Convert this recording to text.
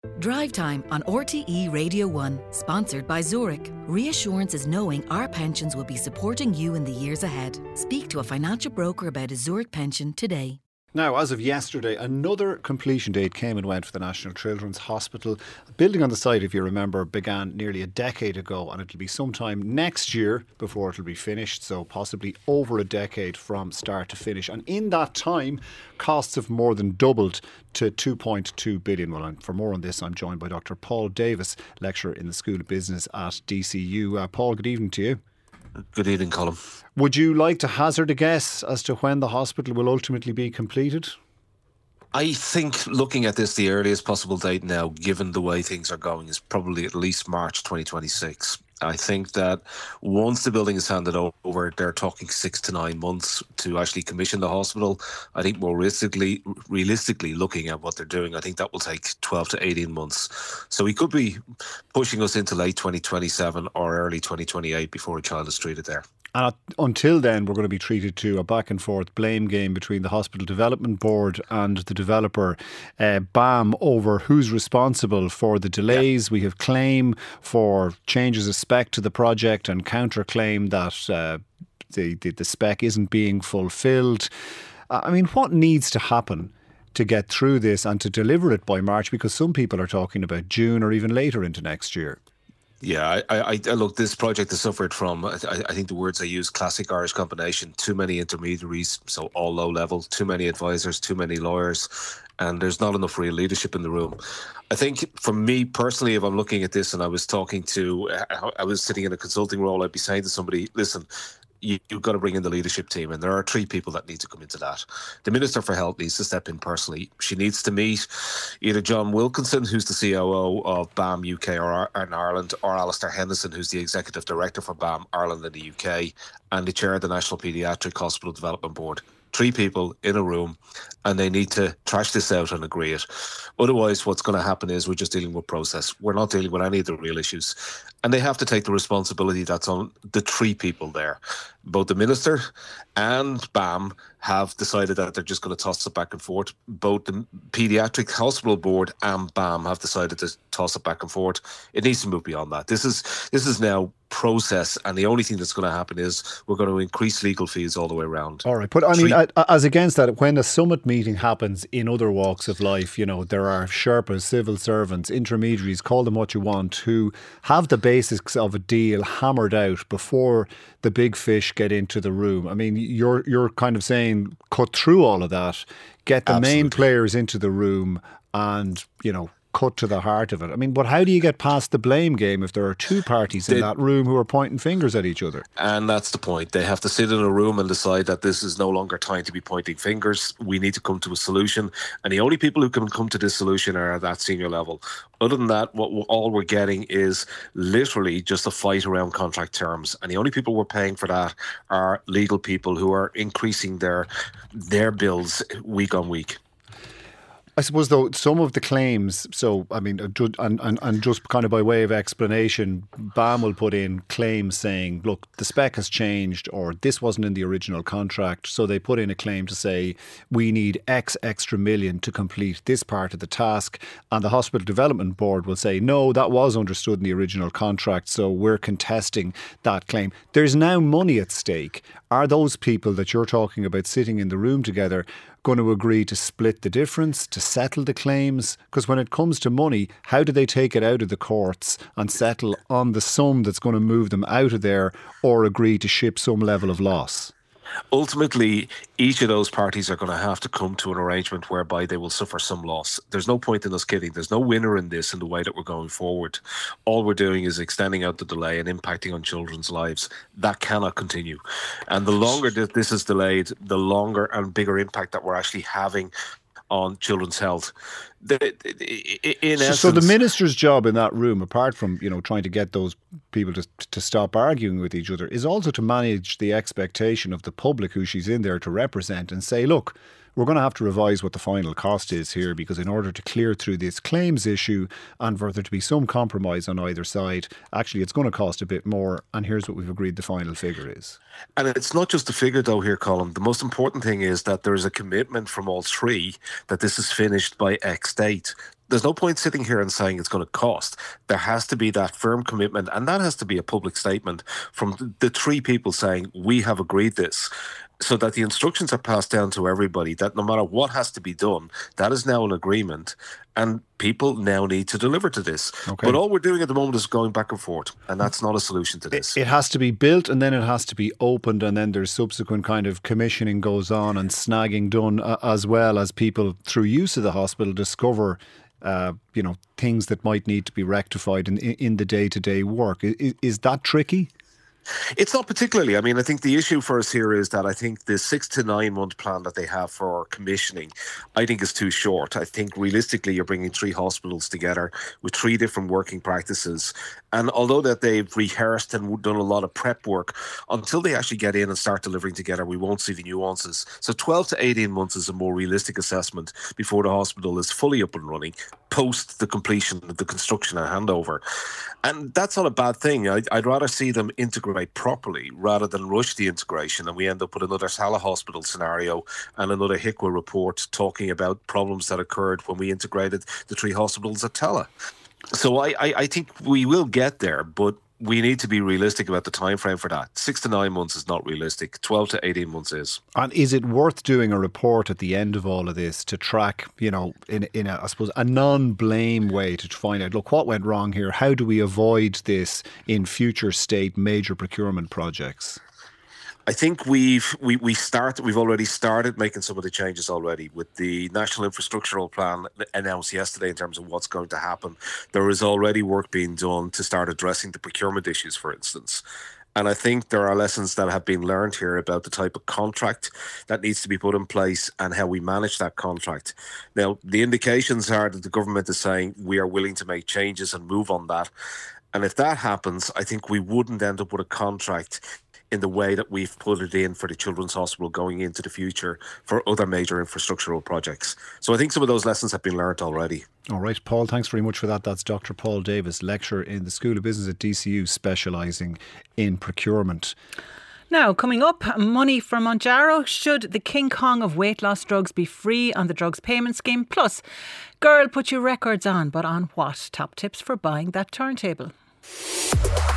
Drive Time on RTE Radio 1, sponsored by Zurich. Reassurance is knowing our pensions will be supporting you in the years ahead. Speak to a financial broker about a Zurich pension today. Now, as of yesterday, another completion date came and went for the National Children's Hospital. Building on the site, if you remember, began nearly a decade ago, and it'll be sometime next year before it'll be finished, so possibly over a decade from start to finish. And in that time, costs have more than doubled to 2.2 billion. Well, and for more on this, I'm joined by Dr. Paul Davis, lecturer in the School of Business at DCU. Paul, good evening to you. Good evening, Colin. Would you like to hazard a guess as to when the hospital will ultimately be completed? I think looking at this, the earliest possible date now, given the way things are going, is probably at least March 2026. I think that once the building is handed over, they're talking 6 to 9 months to actually commission the hospital. I think more realistically looking at what they're doing, I think that will take 12 to 18 months. So we could be pushing us into late 2027 or early 2028 before a child is treated there. And until then, we're going to be treated to a back and forth blame game between the Hospital Development Board and the developer, BAM, over who's responsible for the delays. We have claim for changes of spec to the project and counterclaim that the spec isn't being fulfilled. I mean, what needs to happen to get through this and to deliver it by March? Because some people are talking about June or even later into next year. Yeah, I look, this project has suffered from, I think the words I use, classic Irish combination, too many intermediaries, so all low level, too many advisors, too many lawyers, and there's not enough real leadership in the room. I think for me personally, if I'm looking at this and I was sitting in a consulting role, I'd be saying to somebody, listen, you've got to bring in the leadership team, and there are 3 people that need to come into that. The Minister for Health needs to step in personally. She needs to meet either John Wilkinson, who's the COO of BAM UK and Ireland, or Alistair Henderson, who's the Executive Director for BAM Ireland and the UK, and the Chair of the National Paediatric Hospital Development Board. 3 people in a room, and they need to trash this out and agree it. Otherwise, what's going to happen is we're just dealing with process. We're not dealing with any of the real issues. And they have to take the responsibility that's on the 3 people there. Both the Minister and BAM have decided that they're just going to toss it back and forth. Both the Paediatric Hospital Board and BAM have decided to toss it back and forth. It needs to move beyond that. This is now process, and the only thing that's going to happen is we're going to increase legal fees all the way around. All right, but I mean, as against that, when a summit meeting happens in other walks of life, you know, there are Sherpas, civil servants, intermediaries, call them what you want, who have the basics of a deal hammered out before the big fish get into the room. I mean, you're kind of saying cut through all of that, get the main players into the room, and, you know, cut to the heart of it. I mean, but how do you get past the blame game if there are 2 parties in that room who are pointing fingers at each other? And that's the point. They have to sit in a room and decide that this is no longer time to be pointing fingers. We need to come to a solution. And the only people who can come to this solution are at that senior level. Other than that, all we're getting is literally just a fight around contract terms. And the only people we're paying for that are legal people who are increasing their bills week on week. I suppose, though, some of the claims, so, I mean, and just kind of by way of explanation, BAM will put in claims saying, look, the spec has changed, or this wasn't in the original contract. So they put in a claim to say, we need X extra million to complete this part of the task. And the Hospital Development Board will say, no, that was understood in the original contract, so we're contesting that claim. There's now money at stake. Are those people that you're talking about sitting in the room together going to agree to split the difference, to settle the claims? Because when it comes to money, how do they take it out of the courts and settle on the sum that's going to move them out of there, or agree to ship some level of loss? Ultimately, each of those parties are going to have to come to an arrangement whereby they will suffer some loss. There's no point in us kidding. There's no winner in this in the way that we're going forward. All we're doing is extending out the delay and impacting on children's lives. That cannot continue. And the longer that this is delayed, the longer and bigger impact that we're actually having on children's health. So the minister's job in that room, apart from, you know, trying to get those people to stop arguing with each other, is also to manage the expectation of the public who she's in there to represent, and say, look, we're going to have to revise what the final cost is here, because in order to clear through this claims issue and for there to be some compromise on either side, actually it's going to cost a bit more, and here's what we've agreed the final figure is. And it's not just the figure though here, Colin. The most important thing is that there is a commitment from all 3 that this is finished by X date. there's no point sitting here and saying it's going to cost. There has to be that firm commitment, and that has to be a public statement from the three people saying, we have agreed this, so that the instructions are passed down to everybody, that no matter what has to be done, that is now an agreement, and people now need to deliver to this. Okay. But all we're doing at the moment is going back and forth, and that's not a solution to this. It has to be built, and then it has to be opened, and then there's subsequent kind of commissioning goes on and snagging done, as well as people, through use of the hospital, discover things that might need to be rectified in the day-to-day work. Is that tricky? It's not particularly. I mean, I think the issue for us here is that I think the 6 to 9 month plan that they have for commissioning, I think is too short. I think realistically, you're bringing 3 hospitals together with 3 different working practices. And although that they've rehearsed and done a lot of prep work, until they actually get in and start delivering together, we won't see the nuances. So 12 to 18 months is a more realistic assessment before the hospital is fully up and running, post the completion of the construction and handover. And that's not a bad thing. I'd rather see them integrate properly rather than rush the integration, and we end up with another Salah Hospital scenario and another HIQA report talking about problems that occurred when we integrated the 3 hospitals at Tallaght. So I think we will get there, but we need to be realistic about the time frame for that. 6 to 9 months is not realistic. 12 to 18 months is. And is it worth doing a report at the end of all of this to track, in a, I suppose, a non-blame way to find out, look, what went wrong here? How do we avoid this in future state major procurement projects? I think we've already started making some of the changes already with the National Infrastructural Plan announced yesterday in terms of what's going to happen. There is already work being done to start addressing the procurement issues, for instance. And I think there are lessons that have been learned here about the type of contract that needs to be put in place and how we manage that contract. Now, the indications are that the government is saying we are willing to make changes and move on that. And if that happens, I think we wouldn't end up with a contract in the way that we've put it in for the Children's Hospital going into the future for other major infrastructural projects. So I think some of those lessons have been learnt already. All right, Paul, thanks very much for that. That's Dr. Paul Davis, lecturer in the School of Business at DCU, specialising in procurement. Now, coming up, money for Mounjaro. Should the King Kong of weight loss drugs be free on the drugs payment scheme? Plus, girl, put your records on, but on what? Top tips for buying that turntable.